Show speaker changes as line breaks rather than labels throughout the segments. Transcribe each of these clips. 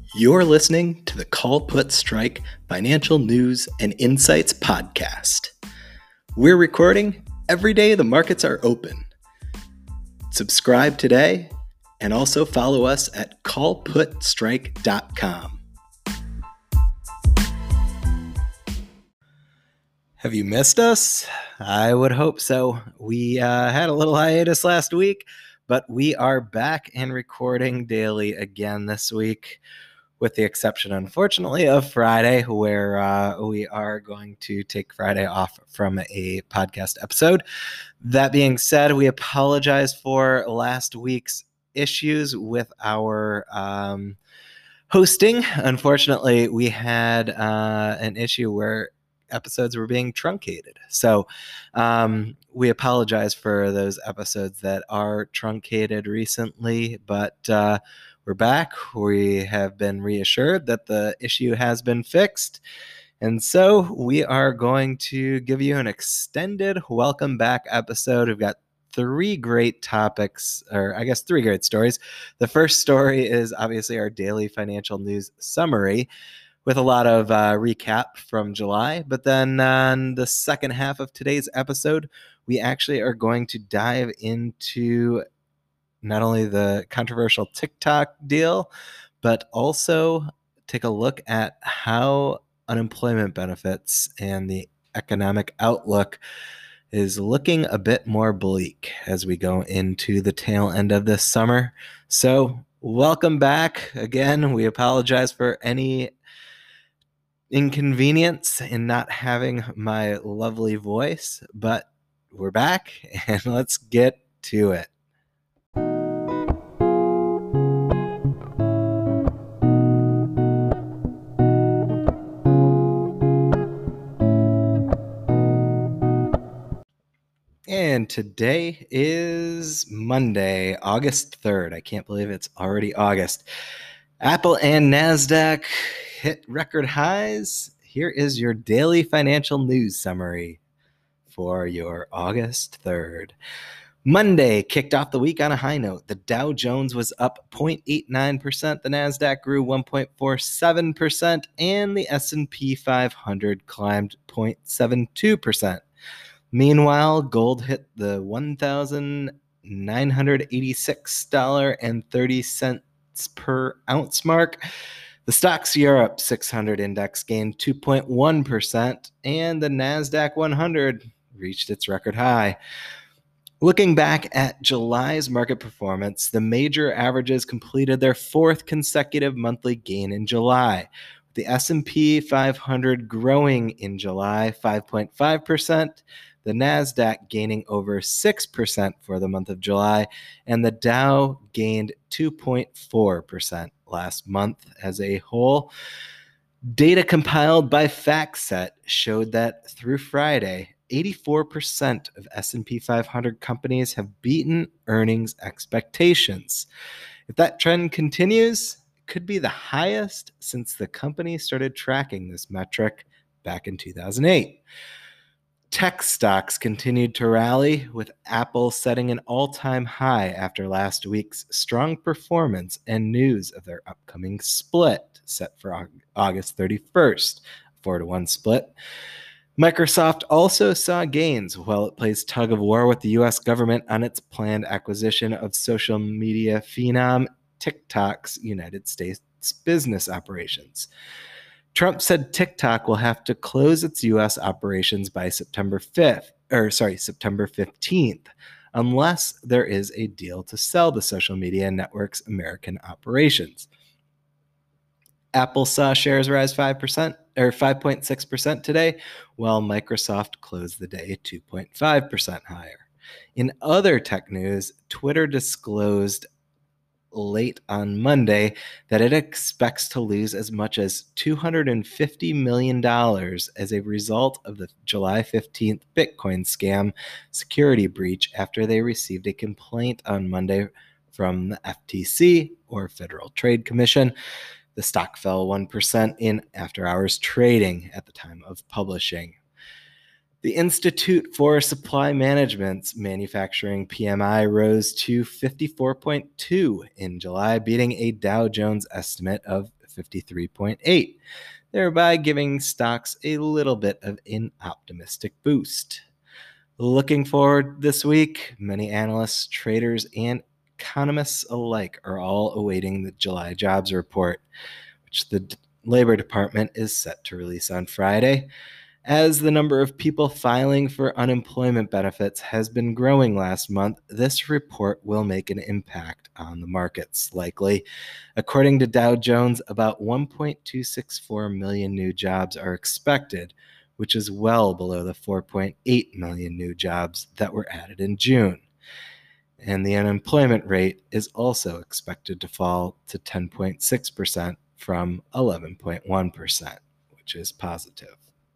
You're listening to the Call Put Strike Financial News and Insights podcast. We're recording every day the markets are open. Subscribe today and also follow us at callputstrike.com. Have you missed us? I would hope so. We had a little hiatus last week, but we are back and recording daily again this week, with the exception, unfortunately, of Friday, where we are going to take Friday off from a podcast episode. That being said, we apologize for last week's issues with our hosting. Unfortunately, we had an issue where episodes were being truncated. So we apologize for those episodes that are truncated recently, but we're back. We have been reassured that the issue has been fixed. And so we are going to give you an extended welcome back episode. We've got three great topics, or I guess three great stories. The first story is obviously our daily financial news summary with a lot of recap from July. But then on the second half of today's episode, we actually are going to dive into not only the controversial TikTok deal, but also take a look at how unemployment benefits and the economic outlook is looking a bit more bleak as we go into the tail end of this summer. So welcome back. Again, we apologize for any inconvenience in not having my lovely voice, but we're back and let's get to it. And today is Monday, August 3rd. I can't believe it's already August. Apple and NASDAQ hit record highs. Here is your daily financial news summary for your August 3rd. Monday kicked off the week on a high note. The Dow Jones was up 0.89%, the NASDAQ grew 1.47%, and the S&P 500 climbed 0.72%. Meanwhile, gold hit the $1,986.30 per ounce mark. The Stocks Europe 600 index gained 2.1%, and the NASDAQ 100 reached its record high. Looking back at July's market performance, the major averages completed their fourth consecutive monthly gain in July. The S&P 500 growing in July 5.5%, the NASDAQ gaining over 6% for the month of July, and the Dow gained 2.4% last month as a whole. Data compiled by FactSet showed that through Friday, 84% of S&P 500 companies have beaten earnings expectations. If that trend continues, it could be the highest since the company started tracking this metric back in 2008. Tech stocks continued to rally, with Apple setting an all-time high after last week's strong performance and news of their upcoming split set for August 31st, 4-1 split. Microsoft also saw gains while it plays tug of war with the U.S. government on its planned acquisition of social media phenom TikTok's United States business operations. Trump said TikTok will have to close its U.S. operations by September 15th, unless there is a deal to sell the social media network's American operations. Apple saw shares rise 5.6% today, while Microsoft closed the day 2.5% higher. In other tech news, Twitter disclosed late on Monday that it expects to lose as much as $250 million as a result of the July 15th Bitcoin scam security breach after they received a complaint on Monday from the FTC, or Federal Trade Commission. The stock fell 1% in after-hours trading at the time of publishing. The Institute for Supply Management's manufacturing PMI rose to 54.2 in July, beating a Dow Jones estimate of 53.8, thereby giving stocks a little bit of an optimistic boost. Looking forward this week, many analysts, traders, and economists alike are all awaiting the July jobs report, which the Labor Department is set to release on Friday. As the number of people filing for unemployment benefits has been growing last month, this report will make an impact on the markets, likely. According to Dow Jones, about 1.264 million new jobs are expected, which is well below the 4.8 million new jobs that were added in June. And the unemployment rate is also expected to fall to 10.6% from 11.1%, which is positive.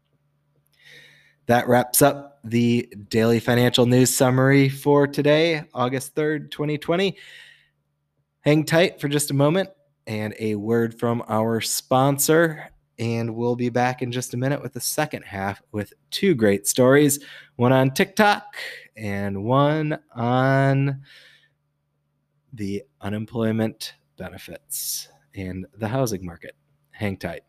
That wraps up the daily financial news summary for today, August 3rd, 2020. Hang tight for just a moment and a word from our sponsor, and we'll be back in just a minute with the second half with two great stories, one on TikTok and one on the unemployment benefits and the housing market. Hang tight.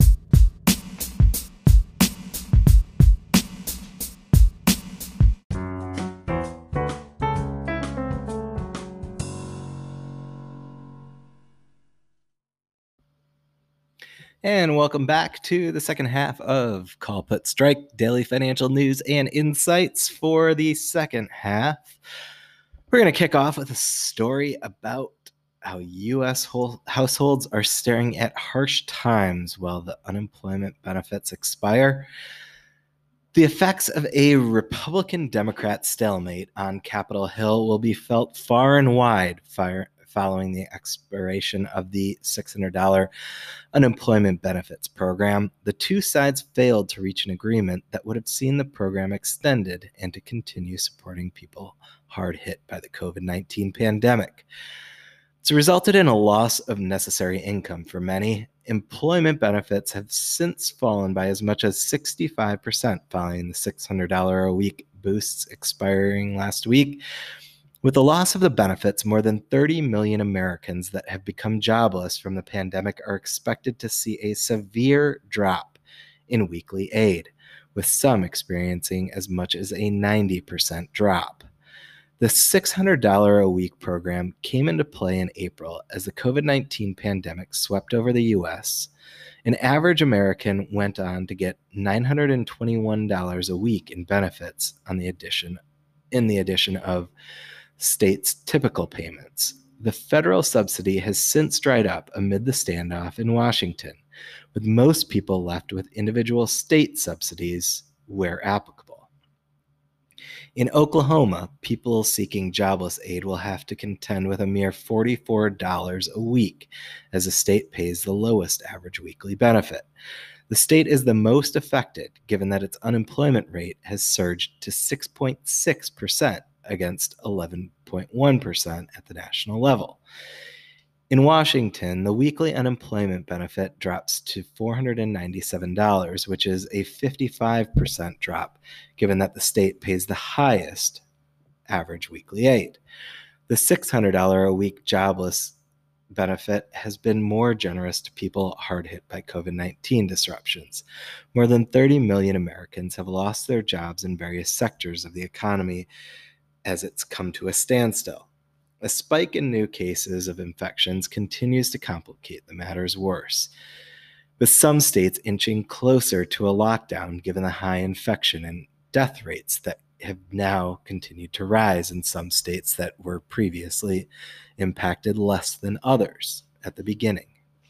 And welcome back to the second half of Call Put Strike, daily financial news and insights for the second half. We're going to kick off with a story about how U.S. households are staring at harsh times while the unemployment benefits expire. The effects of a Republican-Democrat stalemate on Capitol Hill will be felt far and wide following the expiration of the $600 unemployment benefits program. The two sides failed to reach an agreement that would have seen the program extended and to continue supporting people hard hit by the COVID-19 pandemic. It's resulted in a loss of necessary income for many. Employment benefits have since fallen by as much as 65% following the $600 a week boosts expiring last week. With the loss of the benefits, more than 30 million Americans that have become jobless from the pandemic are expected to see a severe drop in weekly aid, with some experiencing as much as a 90% drop. The $600 a week program came into play in April as the COVID-19 pandemic swept over the U.S. An average American went on to get $921 a week in benefits in the addition of states' typical payments. The federal subsidy has since dried up amid the standoff in Washington, with most people left with individual state subsidies where applicable. In Oklahoma, people seeking jobless aid will have to contend with a mere $44 a week, as the state pays the lowest average weekly benefit. The state is the most affected, given that its unemployment rate has surged to 6.6% against 11.1% at the national level. In Washington, the weekly unemployment benefit drops to $497, which is a 55% drop, given that the state pays the highest average weekly aid. The $600 a week jobless benefit has been more generous to people hard hit by COVID-19 disruptions. More than 30 million Americans have lost their jobs in various sectors of the economy as it's come to a standstill. A spike in new cases of infections continues to complicate the matters worse, with some states inching closer to a lockdown given the high infection and death rates that have now continued to rise in some states that were previously impacted less than others at the beginning.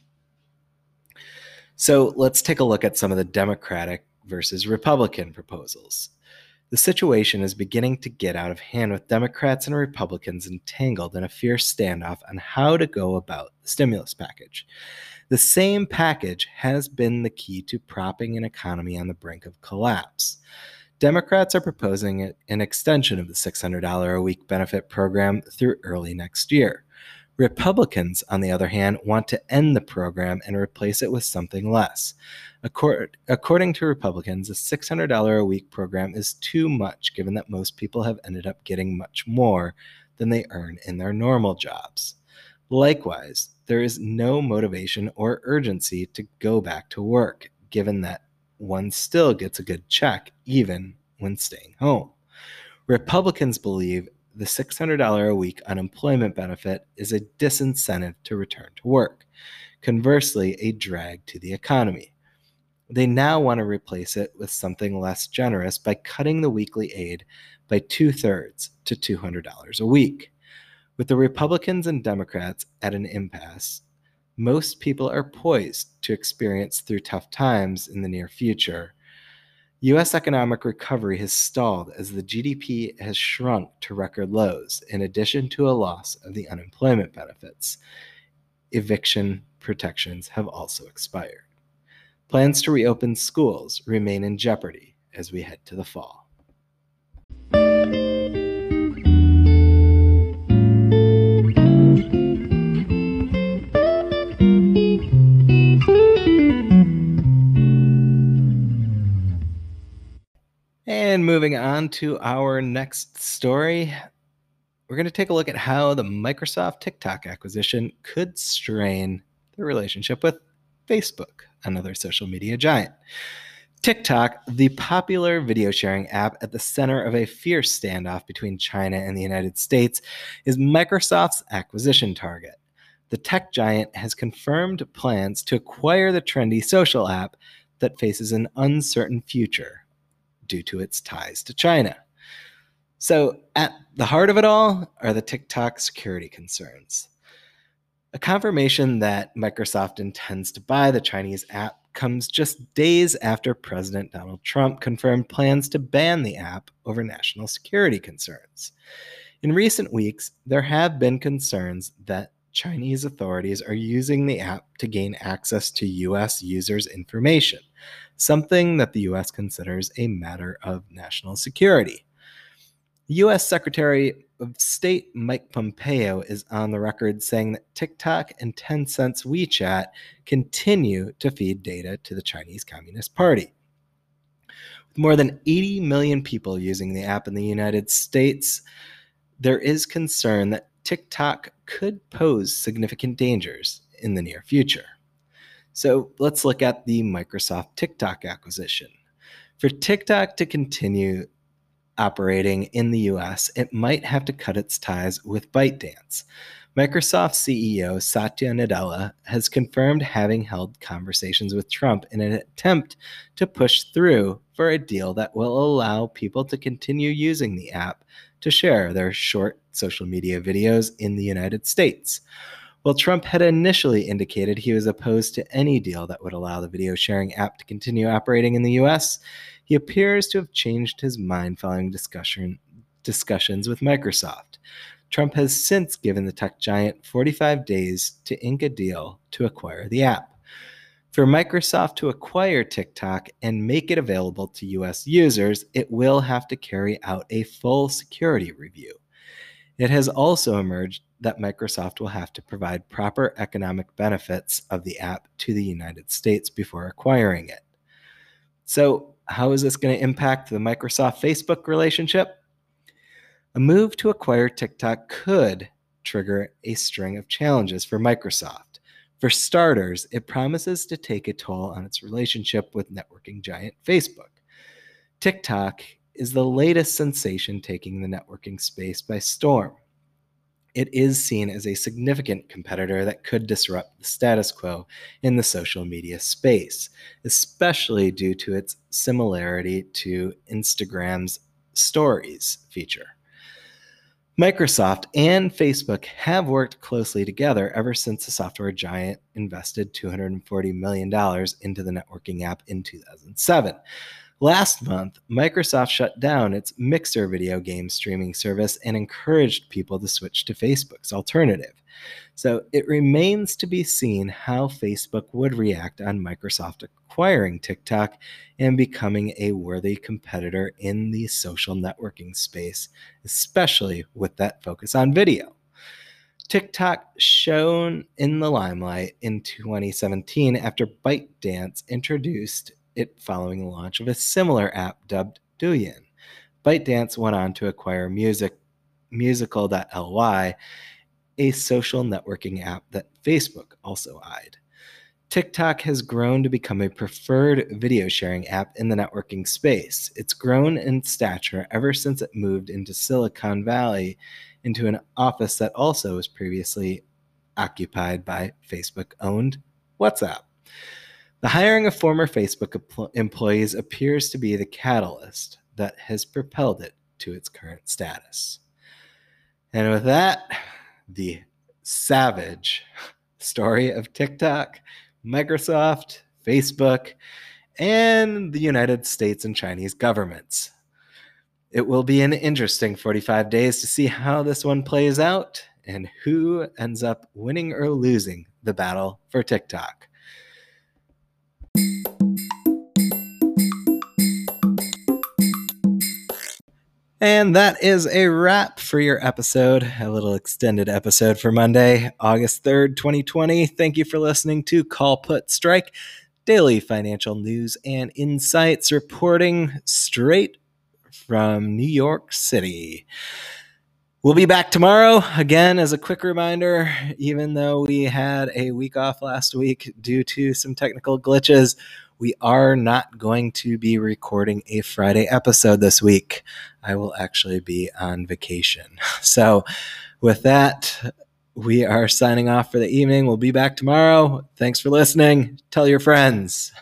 So let's take a look at some of the Democratic versus Republican proposals. The situation is beginning to get out of hand, with Democrats and Republicans entangled in a fierce standoff on how to go about the stimulus package. The same package has been the key to propping an economy on the brink of collapse. Democrats are proposing an extension of the $600 a week benefit program through early next year. Republicans, on the other hand, want to end the program and replace it with something less. According to Republicans, a $600 a week program is too much, given that most people have ended up getting much more than they earn in their normal jobs. Likewise, there is no motivation or urgency to go back to work, given that one still gets a good check even when staying home. Republicans believe the $600 a week unemployment benefit is a disincentive to return to work, conversely, a drag to the economy. They now want to replace it with something less generous by cutting the weekly aid by 2/3 to $200 a week. With the Republicans and Democrats at an impasse, most people are poised to experience through tough times in the near future. U.S. economic recovery has stalled as the GDP has shrunk to record lows, in addition to a loss of the unemployment benefits. Eviction protections have also expired. Plans to reopen schools remain in jeopardy as we head to the fall. And moving on to our next story, we're going to take a look at how the Microsoft TikTok acquisition could strain the relationship with Facebook, another social media giant. TikTok, the popular video sharing app at the center of a fierce standoff between China and the United States, is Microsoft's acquisition target. The tech giant has confirmed plans to acquire the trendy social app that faces an uncertain future due to its ties to China. So, at the heart of it all are the TikTok security concerns. A confirmation that Microsoft intends to buy the Chinese app comes just days after President Donald Trump confirmed plans to ban the app over national security concerns. In recent weeks, there have been concerns that Chinese authorities are using the app to gain access to U.S. users' information, something that the U.S. considers a matter of national security. U.S. Secretary of State Mike Pompeo is on the record saying that TikTok and Tencent's WeChat continue to feed data to the Chinese Communist Party. With more than 80 million people using the app in the United States, there is concern that TikTok could pose significant dangers in the near future. So let's look at the Microsoft TikTok acquisition. For TikTok to continue operating in the US, it might have to cut its ties with ByteDance. Microsoft CEO Satya Nadella has confirmed having held conversations with Trump in an attempt to push through for a deal that will allow people to continue using the app to share their short social media videos in the United States. While Trump had initially indicated he was opposed to any deal that would allow the video sharing app to continue operating in the US, he appears to have changed his mind following discussions with Microsoft. Trump has since given the tech giant 45 days to ink a deal to acquire the app. For Microsoft to acquire TikTok and make it available to US users, it will have to carry out a full security review. It has also emerged that Microsoft will have to provide proper economic benefits of the app to the United States before acquiring it. So, how is this going to impact the Microsoft-Facebook relationship? A move to acquire TikTok could trigger a string of challenges for Microsoft. For starters, it promises to take a toll on its relationship with networking giant Facebook. TikTok is the latest sensation taking the networking space by storm. It is seen as a significant competitor that could disrupt the status quo in the social media space, especially due to its similarity to Instagram's Stories feature. Microsoft and Facebook have worked closely together ever since the software giant invested $240 million into the networking app in 2007. Last month, Microsoft shut down its Mixer video game streaming service and encouraged people to switch to Facebook's alternative. So it remains to be seen how Facebook would react on Microsoft acquiring TikTok and becoming a worthy competitor in the social networking space, especially with that focus on video. TikTok shone in the limelight in 2017 after ByteDance introduced it following the launch of a similar app dubbed Douyin. ByteDance went on to acquire Musical.ly, a social networking app that Facebook also eyed. TikTok has grown to become a preferred video sharing app in the networking space. It's grown in stature ever since it moved into Silicon Valley into an office that also was previously occupied by Facebook-owned WhatsApp. The hiring of former Facebook employees appears to be the catalyst that has propelled it to its current status. And with that, the savage story of TikTok, Microsoft, Facebook, and the United States and Chinese governments. It will be an interesting 45 days to see how this one plays out and who ends up winning or losing the battle for TikTok. And that is a wrap for your episode, a little extended episode for Monday, August 3rd, 2020. Thank you for listening to Call Put Strike, daily financial news and insights reporting straight from New York City. We'll be back tomorrow. Again, as a quick reminder, even though we had a week off last week due to some technical glitches, we are not going to be recording a Friday episode this week. I will actually be on vacation. So with that, we are signing off for the evening. We'll be back tomorrow. Thanks for listening. Tell your friends.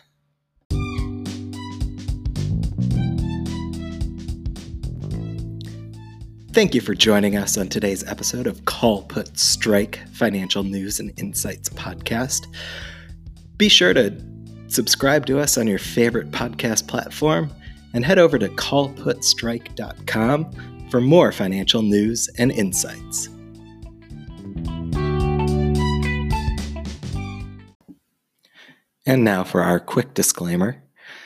Thank you for joining us on today's episode of Call Put Strike Financial News and Insights Podcast. Be sure to subscribe to us on your favorite podcast platform and head over to callputstrike.com for more financial news and insights. And now for our quick disclaimer.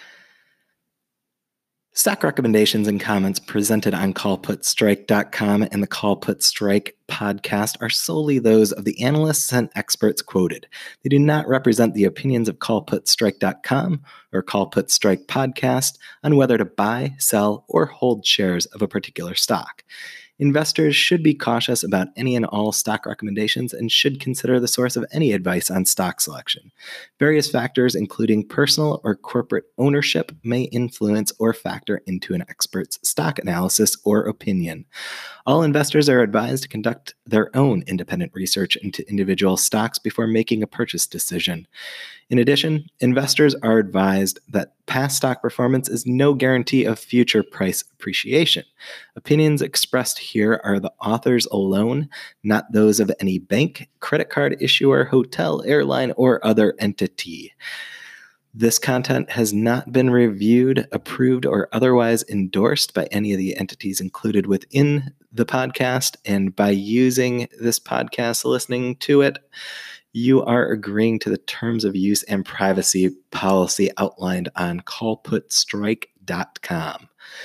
Stock recommendations and comments presented on callputstrike.com and the Call Put Strike podcast are solely those of the analysts and experts quoted. They do not represent the opinions of callputstrike.com or Call Put Strike podcast on whether to buy, sell, or hold shares of a particular stock. Investors should be cautious about any and all stock recommendations and should consider the source of any advice on stock selection. Various factors, including personal or corporate ownership, may influence or factor into an expert's stock analysis or opinion. All investors are advised to conduct their own independent research into individual stocks before making a purchase decision. In addition, investors are advised that past stock performance is no guarantee of future price appreciation. Opinions expressed here are the authors alone, not those of any bank, credit card issuer, hotel, airline, or other entity. This content has not been reviewed, approved, or otherwise endorsed by any of the entities included within the podcast. And by using this podcast, listening to it, you are agreeing to the terms of use and privacy policy outlined on callputstrike.com.